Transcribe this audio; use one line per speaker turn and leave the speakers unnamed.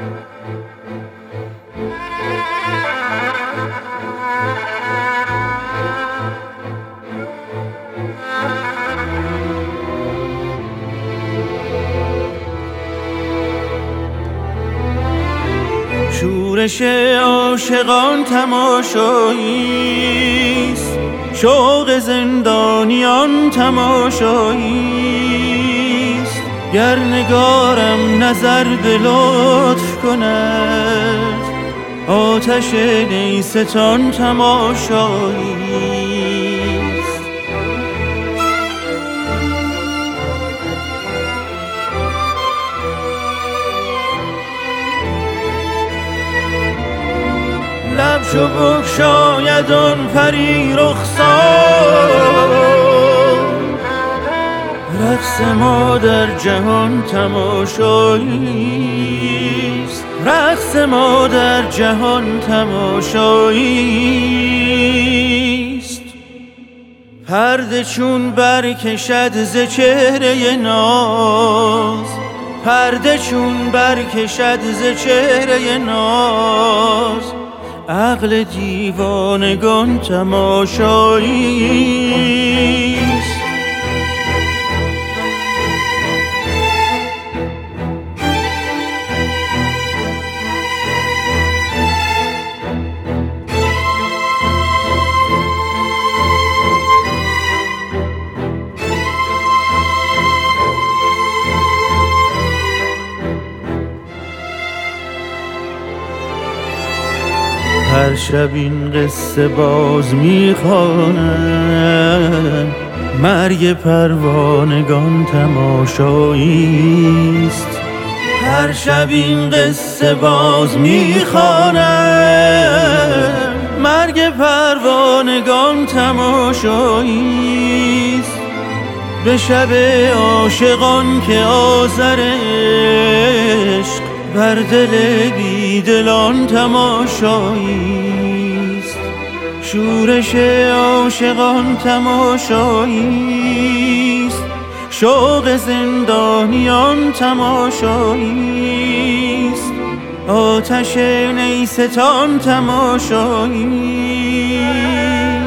شورش عاشقان تماشاییست، شوق زندانیان تماشاییست. گر نگارم نظر به لطف کند، آتش نیستان تماشاییست. لب چو بگشاید آن پری رخسار، رقص ما در جهان تماشاییست. رقص ما در جهان تماشاییست. پرده چون برکشد ز چهره ناز، پرده چون برکشد ز چهره ناز، عقل دیوانگان تماشاییست. هر شب این قصه باز میخوانم، مرگ پروانگان تماشاییست. هر شب این قصه باز میخوانم، مرگ پروانگان تماشاییست. به شب عاشقان که آذر عشق بر دل بیدلان تماشاییست. شورش عاشقان تماشاییست، شوق زندانیان تماشاییست. آتش نیستان تماشاییست.